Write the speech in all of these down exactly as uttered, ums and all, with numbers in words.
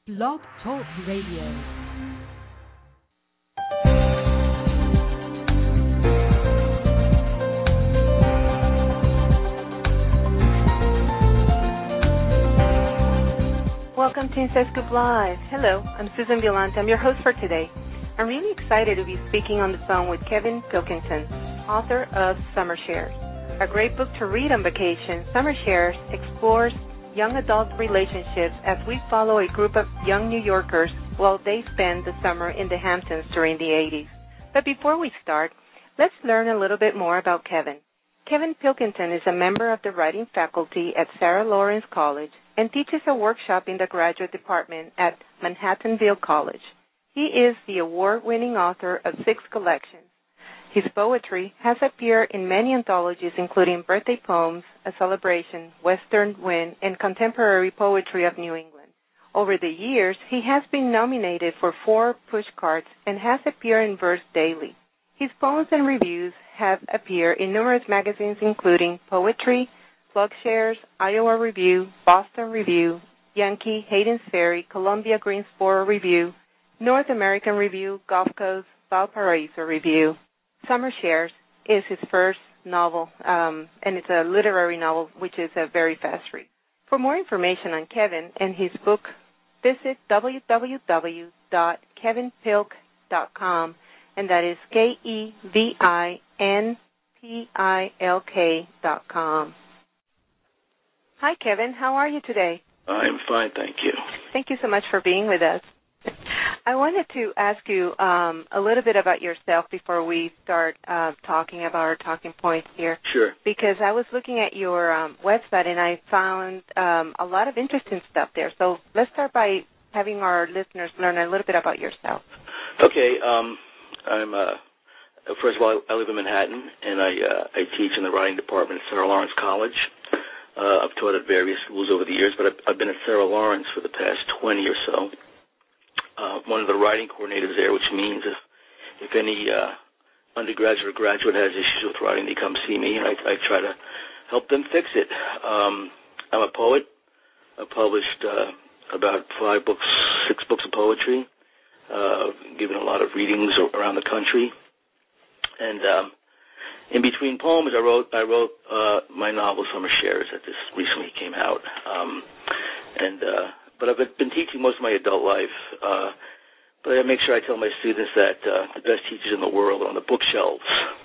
Blog Talk Radio. Welcome to Inside Scoop Live. Hello, I'm Susan Violante. I'm your host for today. I'm really excited to be speaking on the phone with Kevin Pilkington, author of Summer Shares. A great book to read on vacation, Summer Shares explores young adult relationships as we follow a group of young New Yorkers while they spend the summer in the Hamptons during the eighties. But before we start, let's learn a little bit more about Kevin. Kevin Pilkington is a member of the writing faculty at Sarah Lawrence College and teaches a workshop in the graduate department at Manhattanville College. He is the award-winning author of six collections. His poetry has appeared in many anthologies, including Birthday Poems, A Celebration, Western Wind, and Contemporary Poetry of New England. Over the years, he has been nominated for four pushcards and has appeared in Verse Daily. His poems and reviews have appeared in numerous magazines, including Poetry, Plugshares, Iowa Review, Boston Review, Yankee, Hayden's Ferry, Columbia Greensboro Review, North American Review, Gulf Coast, Valparaiso Review. Summer Shares is his first novel, um, and it's a literary novel, which is a very fast read. For more information on Kevin and his book, visit w w w dot kevin pilk dot com, and that is K E V I N P I L K dot com. Hi, Kevin. How are you today? I'm fine, thank you. Thank you so much for being with us. I wanted to ask you um, a little bit about yourself before we start uh, talking about our talking points here. Sure. Because I was looking at your um, website and I found um, a lot of interesting stuff there. So let's start by having our listeners learn a little bit about yourself. Okay. Um, I'm uh, first of all, I live in Manhattan, and I uh, I teach in the writing department at Sarah Lawrence College. Uh, I've taught at various schools over the years, but I've, I've been at Sarah Lawrence for the past twenty or so. Uh, one of the writing coordinators there, which means if if any uh, undergraduate or graduate has issues with writing, they come see me, and I, I try to help them fix it. Um, I'm a poet. I've published uh, about five books, six books of poetry, uh, given a lot of readings around the country. And um, in between poems, I wrote I wrote uh, my novel Summer Shares that just recently came out. Um, and uh, But I've been teaching most of my adult life. Uh, but I make sure I tell my students that uh, the best teachers in the world are on the bookshelves.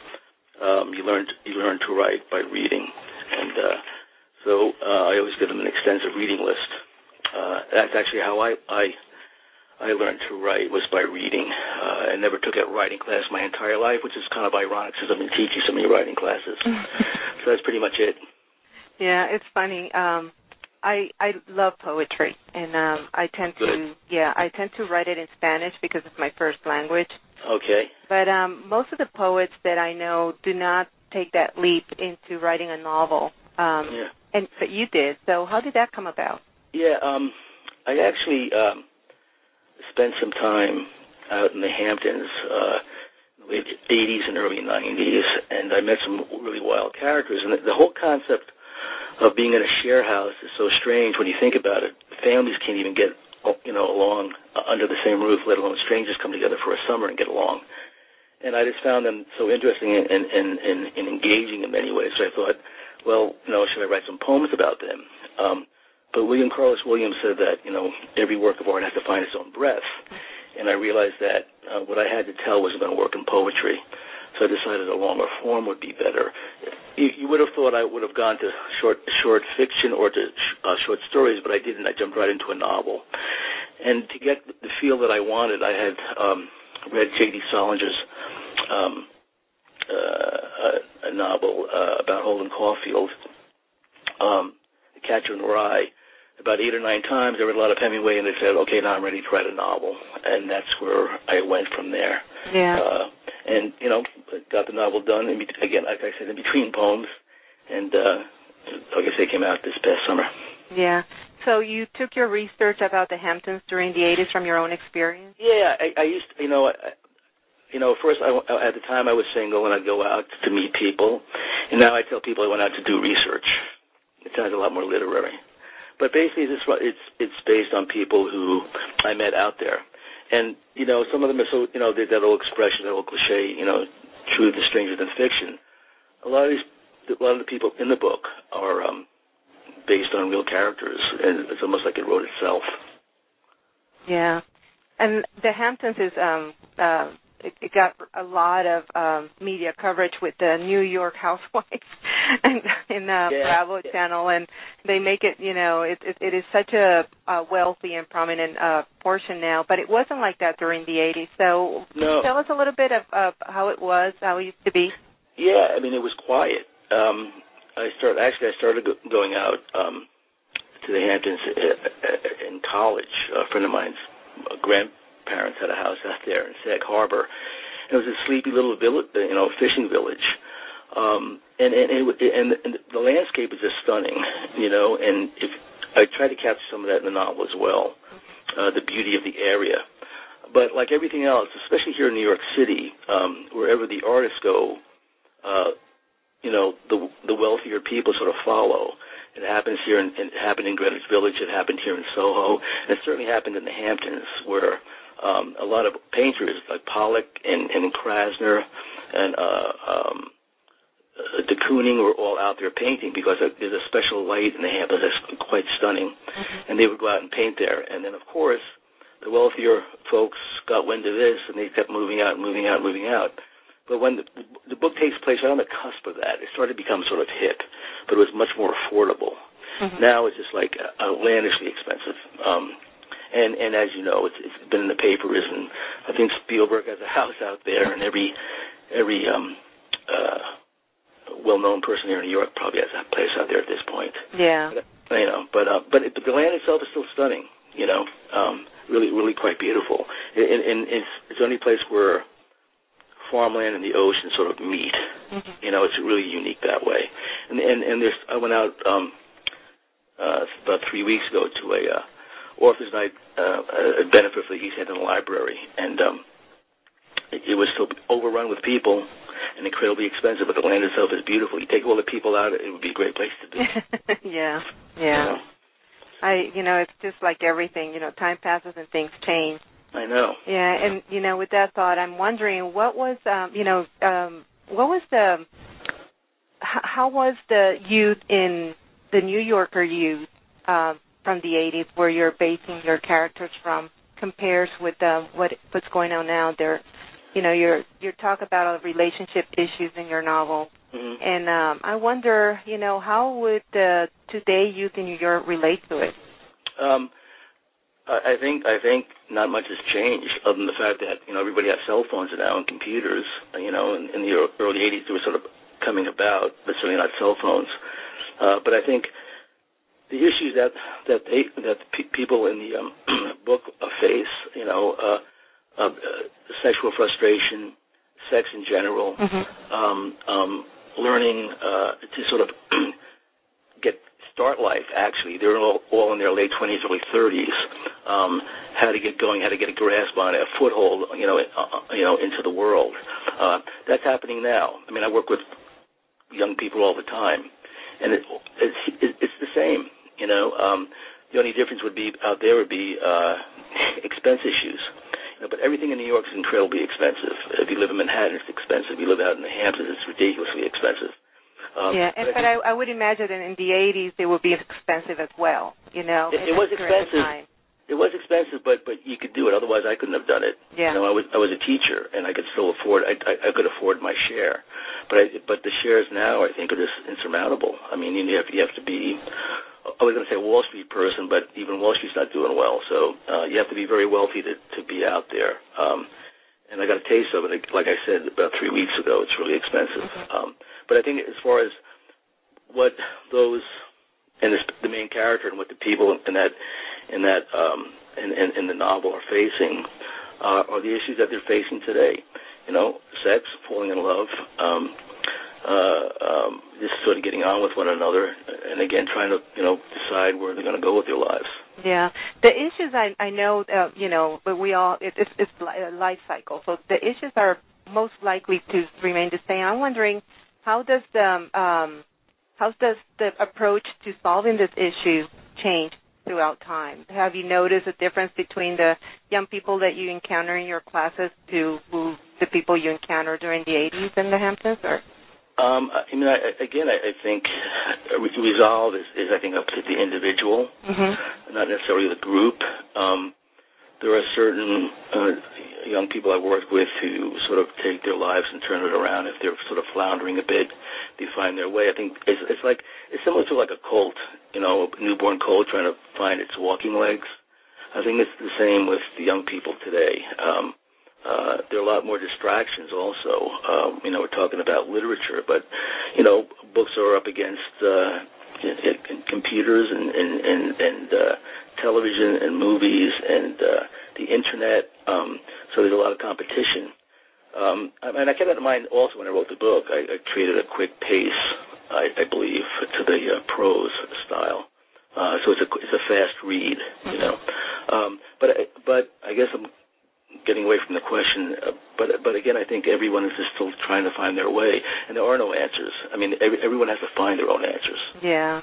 Um, you learn you learn to write by reading, and uh, so uh, I always give them an extensive reading list. Uh, that's actually how I, I I learned to write, was by reading. Uh, I never took a writing class my entire life, which is kind of ironic since I've been teaching so many writing classes. So that's pretty much it. Yeah, it's funny. Um, I, I love poetry, and um, I tend Good. to yeah I tend to write it in Spanish because it's my first language. Okay. But um, most of the poets that I know do not take that leap into writing a novel. Um, yeah. And but you did. So how did that come about? Yeah. Um, I actually um, spent some time out in the Hamptons, uh, in the late eighties and early nineties, and I met some really wild characters. And the, the whole concept of being in a share house is so strange when you think about it. Families can't even get, you know, along under the same roof, let alone strangers come together for a summer and get along. And I just found them so interesting and, and, and, and, and engaging in many ways. So I thought, well, you know, should I write some poems about them? Um, but William Carlos Williams said that, you know, every work of art has to find its own breath. And I realized that uh, what I had to tell wasn't going to work in poetry. So I decided a longer form would be better. You, you would have thought I would have gone to short short fiction or to uh, short stories, but I didn't. I jumped right into a novel. And to get the feel that I wanted, I had um, read J D. Salinger's um, uh, a, a novel uh, about Holden Caulfield, um, The Catcher in the Rye, about eight or nine times. I read a lot of Hemingway, and I said, okay, now I'm ready to write a novel. And that's where I went from there. Yeah. Uh, and, you know, got the novel done, in be- again, like I said, in between poems. And, uh, like I say, it came out this past summer. Yeah. So you took your research about the Hamptons during the eighties from your own experience? Yeah, I, I used to, you know, I, you know, first, I, at the time I was single, and I'd go out to meet people. And now I tell people I went out to do research. It sounds a lot more literary. but basically, it's it's it's based on people who I met out there, and you know, some of them are so you know that old expression, that old cliche, you know, truth is stranger than fiction. A lot of these, a lot of the people in the book are um, based on real characters, and it's almost like it wrote itself. Yeah, and the Hamptons is um, uh, it, it got a lot of um, media coverage with the New York housewives and in the yeah, Bravo yeah. channel, and they make it, you know, it it, it is such a, a wealthy and prominent uh, portion now, but it wasn't like that during the eighties. So can no. you tell us a little bit of, of how it was, how it used to be? Yeah, I mean, it was quiet. Um, I started actually I started go- going out um, to the Hamptons in college. A friend of mine's grandparents had a house out there in Sag Harbor. It was a sleepy little village, you know, fishing village, um, and and, and and and the landscape is just stunning, you know. And if I tried to capture some of that in the novel as well, uh, the beauty of the area. But like everything else, especially here in New York City, um, wherever the artists go, uh, you know, the the wealthier people sort of follow. It happens here, in, it happened in Greenwich Village, it happened here in Soho, and it certainly happened in the Hamptons, where um, a lot of painters like Pollock and, and Krasner and uh, um, uh, de Kooning were all out there painting because there's a special light in the Hamptons that's quite stunning, mm-hmm. and they would go out and paint there. And then, of course, the wealthier folks got wind of this, and they kept moving out, moving out, moving out. But when the, the book takes place right on the cusp of that, it started to become sort of hip, but it was much more affordable. Mm-hmm. Now it's just like outlandishly expensive. Um, and, and as you know, it's, it's been in the papers, and I think Spielberg has a house out there, and every every um, uh, well-known person here in New York probably has a place out there at this point. Yeah. But, you know, but uh, but, it, but the land itself is still stunning. You know, um, really, really quite beautiful. And, and it's it's the only place where farmland and the ocean sort of meet. Mm-hmm. You know, it's really unique that way. And and, and there's, I went out um, uh, about three weeks ago to a uh, Authors Night, uh, a benefit for the East Hampton Library, and um, it, it was still overrun with people and incredibly expensive, but the land itself is beautiful. You take all the people out, it would be a great place to be. yeah, yeah. You know? I, you know, it's just like everything. You know, time passes and things change. I know. Yeah, and you know, with that thought, I'm wondering what was, um, you know, um, what was the, h- how was the youth in the New Yorker youth uh, from the eighties, where you're basing your characters from, compares with uh, what what's going on now? There, you know, you're you talk about relationship issues in your novel, mm-hmm. and um, I wonder, you know, how would the today youth in New York relate to it? Um. I think I think not much has changed, other than the fact that you know everybody has cell phones now and computers. You know, in, in the early eighties they were sort of coming about, but certainly not cell phones. Uh, but I think the issues that that they, that pe- people in the um, book face, you know, uh, uh, uh, sexual frustration, sex in general, mm-hmm. um, um, learning uh, to sort of get. Start life, actually. They're all, all in their late twenties, early thirties. Um, how to get going, how to get a grasp on it, a foothold, you know, uh, you know, into the world. Uh, that's happening now. I mean, I work with young people all the time, and it, it's it's the same. You know, um, the only difference would be out there would be uh, expense issues. You know, but everything in New York is incredibly expensive. If you live in Manhattan, it's expensive. If you live out in the Hamptons, it's ridiculously expensive. Um, yeah, and, but I, I would imagine that in the eighties it would be expensive as well. You know, it, it was expensive. It was expensive, but but you could do it. Otherwise, I couldn't have done it. Yeah. You know, I was I was a teacher, and I could still afford. I I, I could afford my share, but I, but the shares now I think are just insurmountable. I mean, you have you have to be. I was going to say a Wall Street person, but even Wall Street's not doing well. So uh, you have to be very wealthy to to be out there. Um, and I got a taste of it, like I said, about three weeks ago. It's really expensive. Mm-hmm. Um, but I think as far as what those and this, the main character and what the people in that in that um, in, in, in the novel are facing uh, are the issues that they're facing today. You know, sex, falling in love, um, uh, um, just sort of getting on with one another, and again trying to you know decide where they're going to go with their lives. Yeah, the issues I I know uh, you know, but we all it, it's it's a life cycle, so the issues are most likely to remain the same. I'm wondering how does the um, how does the approach to solving this issue changed throughout time. Have you noticed a difference between the young people that you encounter in your classes to who, the people you encounter during the eighties in the Hamptons? Or? Um, I mean, I, again, I, I think resolve is, is, I think, up to the individual, mm-hmm. not necessarily the group. Um, there are certain uh, young people I work with who sort of take their lives and turn it around. If they're sort of floundering a bit, they find their way. I think it's, it's like it's similar to like a colt, you know, a newborn colt trying to find its walking legs. I think it's the same with the young people today. Um, uh, there are a lot more distractions also. Um, you know, we're talking about literature, but, you know, books are up against uh, computers and, and, and, and uh, television and movies and uh, the Internet. Um, so there's a lot of competition. Um, and I kept that in mind also when I wrote the book. I, I created a quick pace, I, I believe, to the uh, prose style. Uh, so it's a it's a fast read, you know. Um, but but I guess I'm getting away from the question. Uh, but but again, I think everyone is just still trying to find their way, and there are no answers. I mean, every, everyone has to find their own answers. Yeah,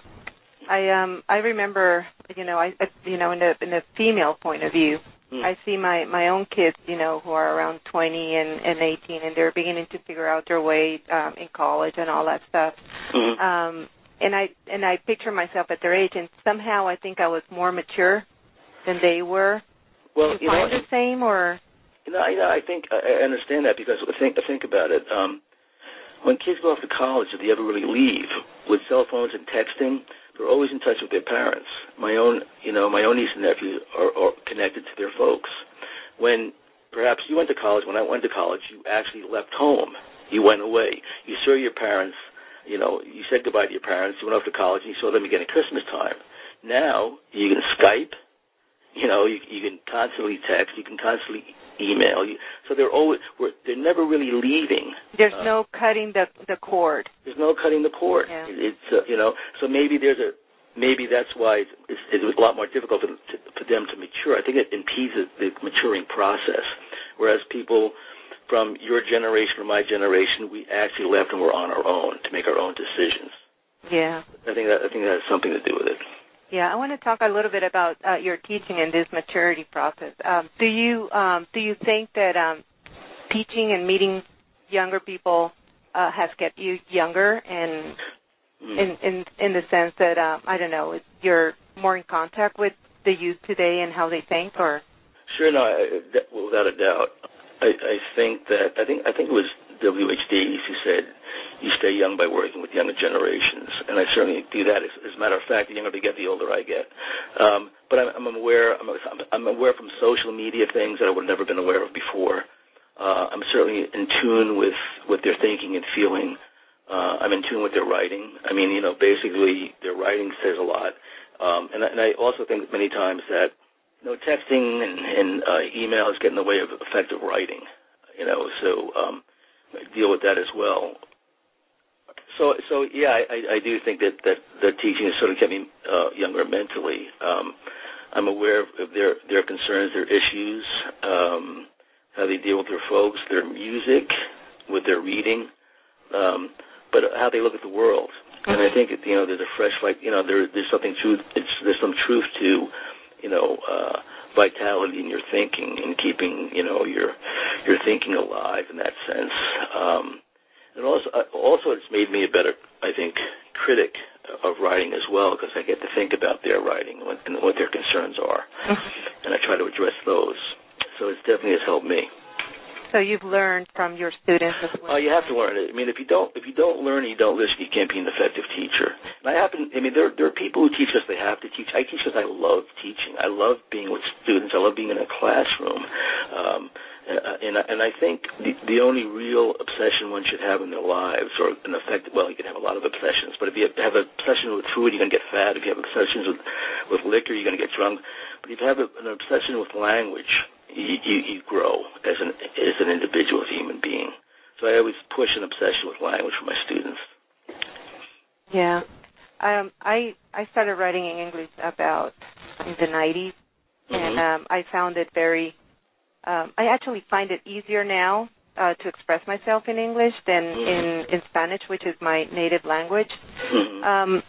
I um I remember, you know, I you know in the in the female point of view. I see my, my own kids, you know, who are around twenty and, and eighteen, and they're beginning to figure out their way um, in college and all that stuff. Mm-hmm. Um, and I and I picture myself at their age, and somehow I think I was more mature than they were. Well, Do you, you find know, the same, or? You know, you know, I think I understand that because think think about it. Um, when kids go off to college, do they ever really leave? With cell phones and texting, they're always in touch with their parents. My own, you know, my own niece and nephew are, are connected to their folks. When perhaps you went to college, when I went to college, you actually left home. You went away. You saw your parents, you know, you said goodbye to your parents. You went off to college and you saw them again at Christmas time. Now you can Skype, you know, you, you can constantly text, you can constantly email. You, so they're always, we're, they're never really leaving. There's uh, no cutting the the cord. There's no cutting the cord. Yeah. It, it's uh, you know, so maybe there's a maybe that's why it's, it's, it's a lot more difficult for them, to, for them to mature. I think it impedes the maturing process. Whereas people from your generation or my generation, we actually left and we're on our own to make our own decisions. Yeah. I think that I think that has something to do with it. Yeah, I want to talk a little bit about uh, your teaching and this maturity process. Um, do you um, do you think that um, teaching and meeting younger people uh, has kept you younger, and mm. in, in in the sense that um, I don't know, you're more in contact with the youth today and how they think, or? Sure, no, I, that, without a doubt. I, I think that I think I think it was W H Davies who said, you stay young by working with younger generations, and I certainly do that. As, as a matter of fact, the younger they get, the older I get. Um, but I'm, I'm aware. I'm, I'm aware from social media things that I would have never been aware of before. Uh, I'm certainly in tune with what they're thinking and feeling. Uh, I'm in tune with their writing. I mean, you know, basically their writing says a lot. Um, and, and I also think many times that you know, texting and, and uh, emails get in the way of effective writing. You know, so um, I deal with that as well. So, so yeah, I, I do think that, that the teaching has sort of kept me uh, younger mentally. Um, I'm aware of their their concerns, their issues, um, how they deal with their folks, their music, with their reading, um, but how they look at the world. And I think you know there's a fresh, like you know, there, there's something truth. It's, there's some truth to, you know, uh, vitality in your thinking and keeping you know your your thinking alive in that sense. Um, And also, also, it's made me a better, I think, critic of writing as well, because I get to think about their writing and what their concerns are, and I try to address those. So it definitely has helped me. So you've learned from your students as well. Oh, you have to learn it. I mean, if you don't, if you don't learn and you don't listen, you can't be an effective teacher. And I happen, I mean, there there are people who teach because they have to teach. I teach because I love teaching. I love being with students. I love being in a classroom. Um, and and I think the the only real obsession one should have in their lives, or an effect. Well, you can have a lot of obsessions, but if you have an obsession with food, you're going to get fat. If you have obsessions with with liquor, you're going to get drunk. But if you have a, an obsession with language, You, you, you grow as an as an individual, as a human being. So I always push an obsession with language for my students. Yeah, um, I I started writing in English about in the nineties, mm-hmm. and um, I found it very. Um, I actually find it easier now uh, to express myself in English than mm-hmm. in, in Spanish, which is my native language. Mm-hmm. Um,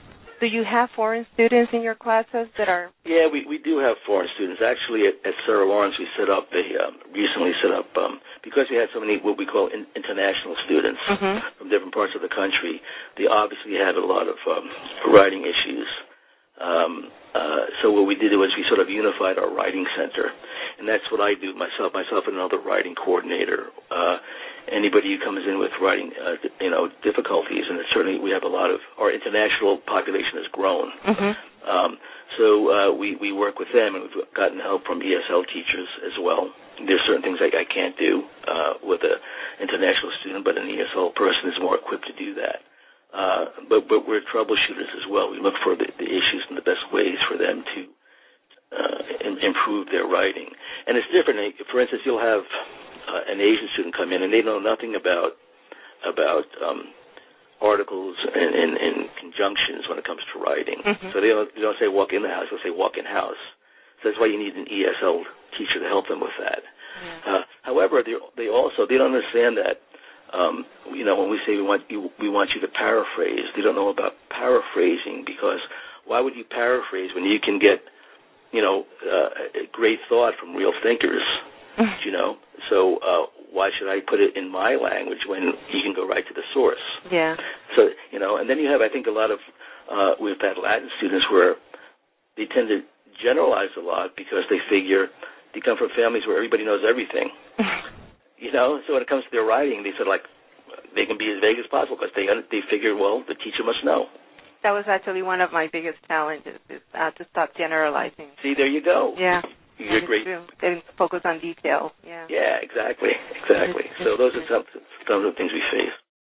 Do you have foreign students in your classes that are? Yeah, we, we do have foreign students. Actually, at, at Sarah Lawrence, we set up a um, recently set up um, because we had so many what we call in, international students mm-hmm. from different parts of the country. They obviously had a lot of um, writing issues. Um, uh, so what we did was we sort of unified our writing center, and that's what I do myself, myself and another writing coordinator. Uh, anybody who comes in with writing, uh, you know, difficulties, and certainly we have a lot of our international population has grown. Mm-hmm. Um, so uh, we we work with them, and we've gotten help from E S L teachers as well. There's certain things like I can't do uh, with an international student, but an E S L person is more equipped to do that. Uh, but, but we're troubleshooters as well. We look for the, the issues and the best ways for them to uh, in, improve their writing. And it's different. For instance, you'll have uh, an Asian student come in, and they know nothing about about um, articles and, and, and conjunctions when it comes to writing. Mm-hmm. So they don't, they don't say walk in the house. They'll say walk in house. So that's why you need an E S L teacher to help them with that. Yeah. Uh, however, they, they also they don't understand that. Um, you know, when we say we want you, we want you to paraphrase, they don't know about paraphrasing, because why would you paraphrase when you can get, you know, uh, a great thought from real thinkers, you know? So uh, why should I put it in my language when you can go right to the source? Yeah. So, you know, and then you have, I think, a lot of, uh, we've had Latin students where they tend to generalize a lot because they figure they come from families where everybody knows everything. You know, so when it comes to their writing, they said, like, they can be as vague as possible because they they figure, well, the teacher must know. That was actually one of my biggest challenges, is uh, to stop generalizing. See, there you go. Yeah. You're great. And focus on detail. Yeah. Yeah, exactly, exactly. So those are some, some of the things we face.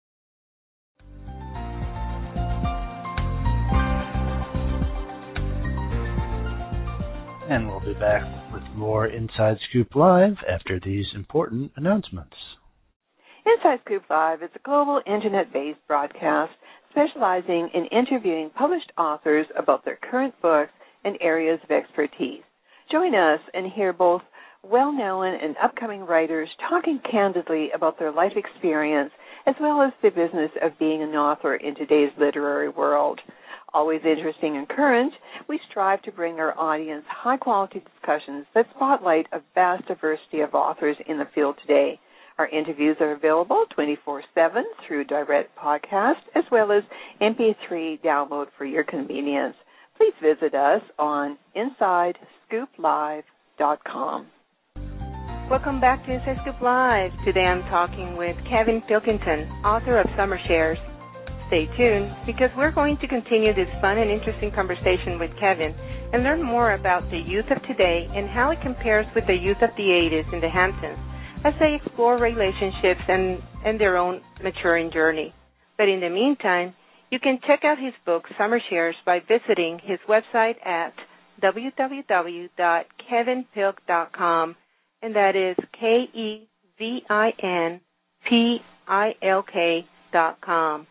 And we'll be back with more Inside Scoop Live after these important announcements. Inside Scoop Live is a global internet-based broadcast specializing in interviewing published authors about their current books and areas of expertise. Join us and hear both well-known and upcoming writers talking candidly about their life experience as well as the business of being an author in today's literary world. Always interesting and current, we strive to bring our audience high-quality discussions that spotlight a vast diversity of authors in the field today. Our interviews are available twenty-four seven through direct podcast as well as M P three download for your convenience. Please visit us on inside scoop live dot com. Welcome back to Inside Scoop Live. Today I'm talking with Kevin Pilkington, author of Summer Shares. Stay tuned, because we're going to continue this fun and interesting conversation with Kevin and learn more about the youth of today and how it compares with the youth of the eighties in the Hamptons as they explore relationships and, and their own maturing journey. But in the meantime, you can check out his book, Summer Shares, by visiting his website at w w w dot kevin pilk dot com, and that is K E V I N P I L K dot com.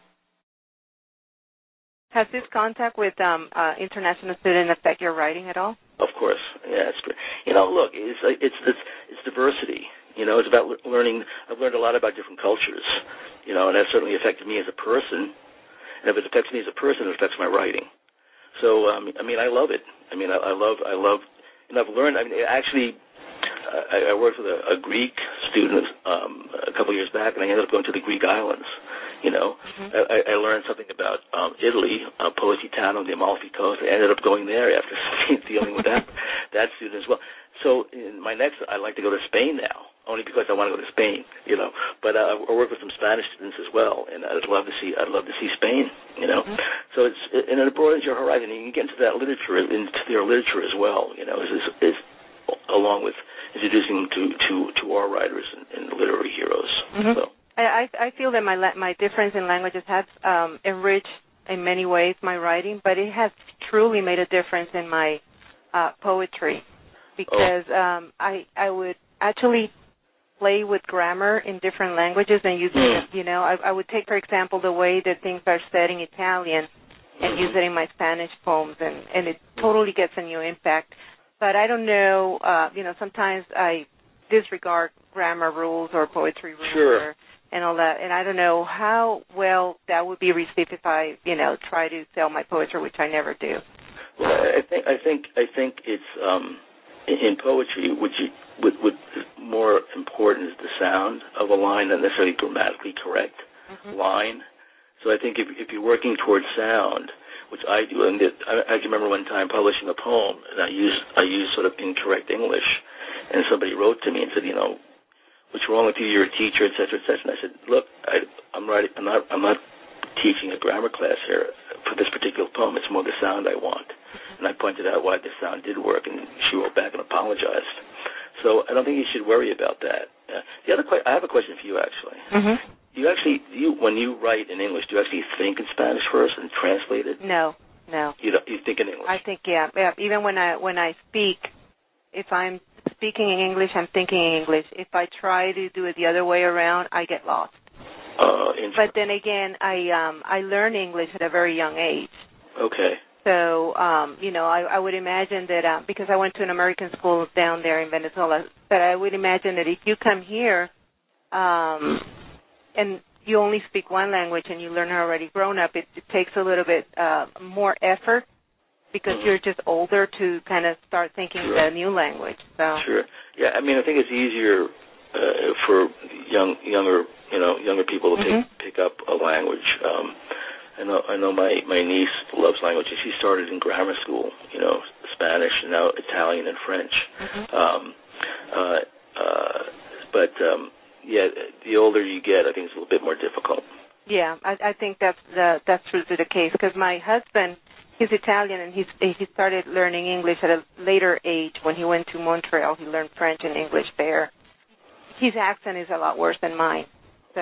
Has this contact with um, uh, international students affect your writing at all? Of course, yeah. It's great. You know, look, it's it's it's, it's diversity. You know, it's about learning. I've learned a lot about different cultures. You know, and that certainly affected me as a person. And if it affects me as a person, it affects my writing. So, um, I mean, I love it. I mean, I, I love, I love, and I've learned. I mean, actually, I, I worked with a, a Greek student um, a couple of years back, and I ended up going to the Greek islands. You know, mm-hmm. I, I learned something about um, Italy, uh, Positano, the Amalfi Coast. I ended up going there after dealing with that that student as well. So in my next, I'd like to go to Spain now, only because I want to go to Spain. You know, but uh, I work with some Spanish students as well, and I'd love to see. I'd love to see Spain. You know, mm-hmm. so it's and it broadens your horizon. And you can get into that literature, into their literature as well. You know, is is along with introducing them to to to our writers and, and literary heroes. Mm-hmm. So. I, I feel that my my difference in languages has um, enriched in many ways my writing, but it has truly made a difference in my uh, poetry, because oh. um, I I would actually play with grammar in different languages and use mm. it. You know, I, I would take, for example, the way that things are said in Italian and use it in my Spanish poems, and, and it totally gets a new impact. But I don't know. Uh, you know, sometimes I disregard grammar rules or poetry rules. Sure. Or, and all that. And I don't know how well that would be received if I, you know, try to sell my poetry, which I never do. Well, I think I think I think it's um, in poetry, which you, what, what is more important is the sound of a line, not necessarily grammatically correct mm-hmm. line. So I think if if you're working towards sound, which I do, and I, I can remember one time publishing a poem, and I used I used sort of incorrect English, and somebody wrote to me and said, you know, what's wrong with you? You're a teacher, et cetera, et cetera. And I said, look, I, I'm writing, I'm not I'm not teaching a grammar class here for this particular poem. It's more the sound I want. And I pointed out why the sound did work, and she wrote back and apologized. So I don't think you should worry about that. Uh, the other que- I have a question for you, actually. Mm-hmm. You actually, you when you write in English, do you actually think in Spanish first and translate it? No, no. You don't, you think in English? I think, yeah. yeah. Even when I when I speak, if I'm speaking in English, I'm thinking in English. If I try to do it the other way around, I get lost. Uh, but then again, I um, I learned English at a very young age. Okay. So, um, you know, I, I would imagine that uh, because I went to an American school down there in Venezuela, that I would imagine that if you come here um, and you only speak one language and you learn already grown up, it, it takes a little bit uh, more effort because mm-hmm. you're just older to kind of start thinking sure. the new language. So. Sure. Yeah, I mean, I think it's easier uh, for young, younger, you know, younger people to mm-hmm. pick, pick up a language. Um, I know, I know my, my niece loves languages. She started in grammar school, you know, Spanish and now Italian and French. Mm-hmm. Um, uh, uh, but, um, yeah, the older you get, I think it's a little bit more difficult. Yeah, I, I think that's the, that's really the case because my husband, he's Italian and he's, he started learning English at a later age. When he went to Montreal, he learned French and English there. His accent is a lot worse than mine. So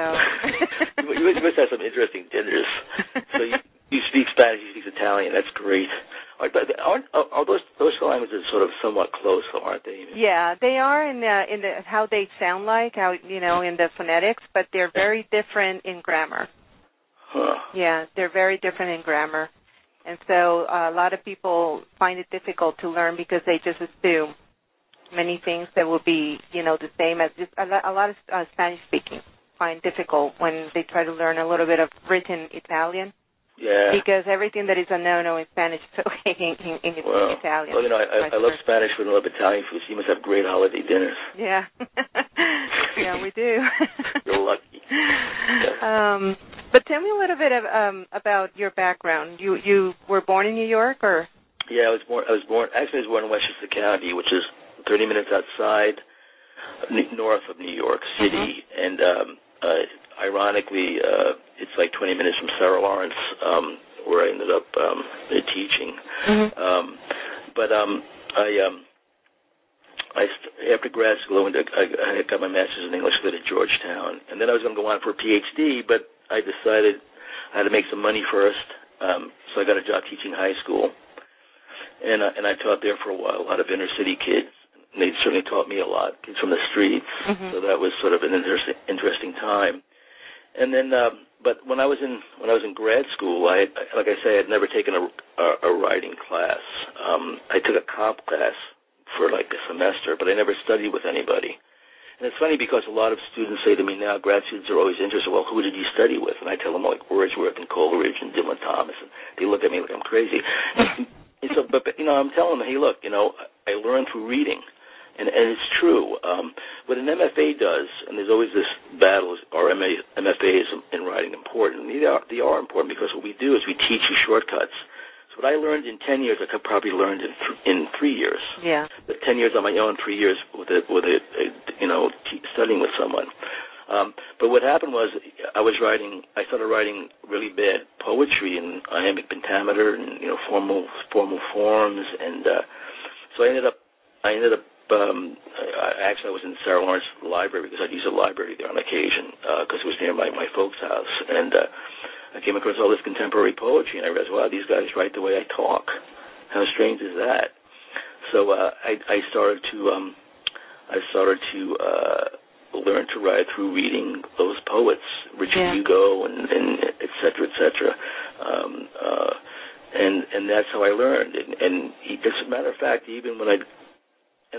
you must have some interesting dinners. So you, you speak Spanish, you speak Italian. That's great. Are, aren't, are those those languages sort of somewhat close, though, aren't they? Yeah, they are in the, in the how they sound like, how you know, in the phonetics, but they're very different in grammar. Huh. Yeah, they're very different in grammar, and so uh, a lot of people find it difficult to learn because they just assume many things that will be, you know, the same as just a lot, a lot of uh, Spanish speaking. Find difficult when they try to learn a little bit of written Italian. Yeah. Because everything that is a no-no in Spanish is okay in, in, in well, Italian. Well, you know, I, I, I love Spanish food and I love Italian food, so you must have great holiday dinners. Yeah. Yeah, we do. You're lucky. Yeah. Um, but tell me a little bit of, um, about your background. You you were born in New York, or? Yeah, I was born. I was born. Actually, I was born in Westchester County, which is thirty minutes outside, north of New York City, mm-hmm. and. Um, Uh, ironically, uh, it's like twenty minutes from Sarah Lawrence, um, where I ended up um, teaching. Mm-hmm. Um, but um, I, um, I st- after grad school, I, went to, I, I got my master's in English lit at Georgetown, and then I was going to go on for a P H D, but I decided I had to make some money first, um, so I got a job teaching high school, and uh, and I taught there for a while, a lot of inner city kids. And they certainly taught me a lot, kids from the streets. Mm-hmm. So that was sort of an interesting, interesting time. And then, um, but when I was in when I was in grad school, I, like I say, I had never taken a, a, a writing class. Um, I took a comp class for like a semester, but I never studied with anybody. And it's funny because a lot of students say to me now, grad students are always interested. Well, who did you study with? And I tell them like Wordsworth and Coleridge and Dylan Thomas, and they look at me like I'm crazy. And so, but, but you know, I'm telling them, hey, look, you know, I learned through reading. And, and it's true. Um, what an M F A does, and there's always this battle, are M F As in writing important? They are, they are important because what we do is we teach you shortcuts. So what I learned in ten years, I could probably learn in th- in three years. Yeah. But ten years on my own, three years with a, with a, a you know, t- studying with someone. Um, but what happened was I was writing, I started writing really bad poetry in iambic pentameter and, you know, formal formal forms. And uh, so I ended up, I ended up, Um, I, actually, I was in Sarah Lawrence Library because I'd use a library there on occasion because uh, it was near my, my folks' house. And uh, I came across all this contemporary poetry, and I realized, wow, these guys write the way I talk. How strange is that? So uh, I, I started to um, I started to uh, learn to write through reading those poets, Richard yeah. Hugo, and, and et cetera, et cetera. Um, uh, and and that's how I learned. And, and he, as a matter of fact, even when I And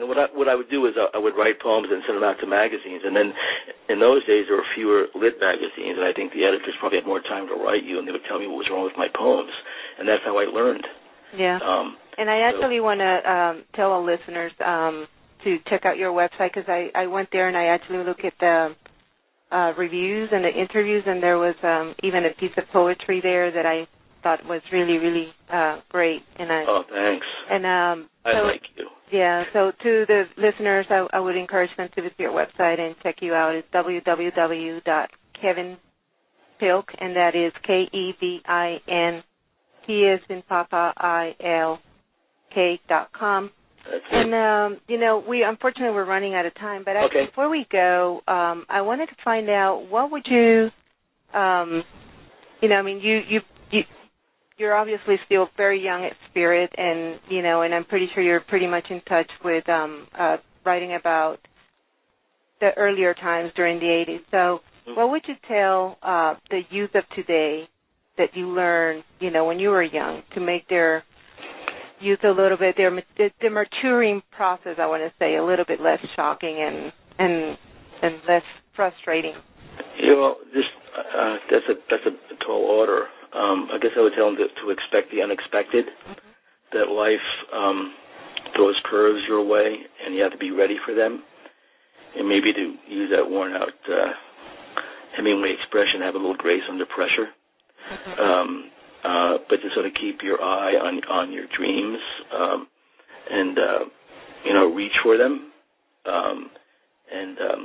And what I, what I would do is I, I would write poems and send them out to magazines. And then in those days, there were fewer lit magazines, and I think the editors probably had more time to write you, and they would tell me what was wrong with my poems. And that's how I learned. Yeah. Um, and I actually so. want to um, tell our listeners um, to check out your website, because I, I went there and I actually looked at the uh, reviews and the interviews, and there was um, even a piece of poetry there that I thought was really, really uh, great. And I, oh, thanks. And um, I so, like you. Yeah, so to the listeners, I, I would encourage them to visit your website and check you out. It's w w w dot kevin pilk, and that is K E V I N P as in Papa, I L K dot com. That's it. And, um, you know, we unfortunately we're running out of time, but okay. I, before we go, um, I wanted to find out what would you, um, you know, I mean, you, you, you, you're obviously still very young at spirit, and, you know, and I'm pretty sure you're pretty much in touch with um, uh, writing about the earlier times during the eighties. So what would you tell uh, the youth of today that you learned, you know, when you were young to make their youth a little bit, their the maturing process, I want to say, a little bit less shocking and and and less frustrating? You know, just uh, that's a that's a tall order. Um, I guess I would tell them to, to expect the unexpected, mm-hmm. that life um, throws curves your way, and you have to be ready for them. And maybe to use that worn-out uh, Hemingway expression, have a little grace under pressure. Mm-hmm. Um, uh, but to sort of keep your eye on on your dreams, um, and uh, you know, reach for them. Um, and um,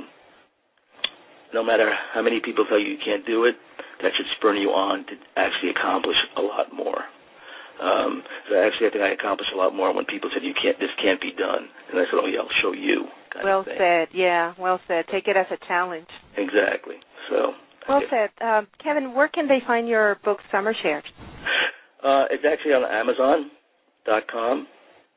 no matter how many people tell you you can't do it, that should spur you on to actually accomplish a lot more. Um, so actually, I think I accomplished a lot more when people said, "You can't, this can't be done," and I said, "Oh yeah, I'll show you." Well said. Yeah, well said. Take it as a challenge. Exactly. So. Well said. Um, Kevin, where can they find your book, Summer Shares? Uh, it's actually on Amazon dot com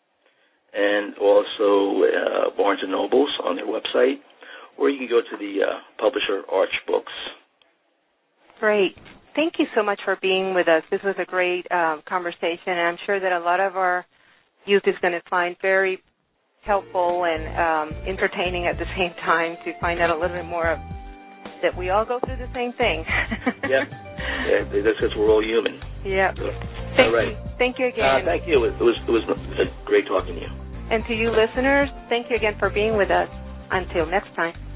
and also uh, Barnes and Nobles on their website, or you can go to the uh, publisher Arch Books. Great. Thank you so much for being with us. This was a great um, conversation, and I'm sure that a lot of our youth is going to find very helpful and um, entertaining at the same time to find out a little bit more of that we all go through the same thing. Yeah. Yeah, that's because we're all human. Yeah. So, thank all right. you. Thank you again. Uh, thank you. It was, it was great talking to you. And to you listeners, thank you again for being with us. Until next time.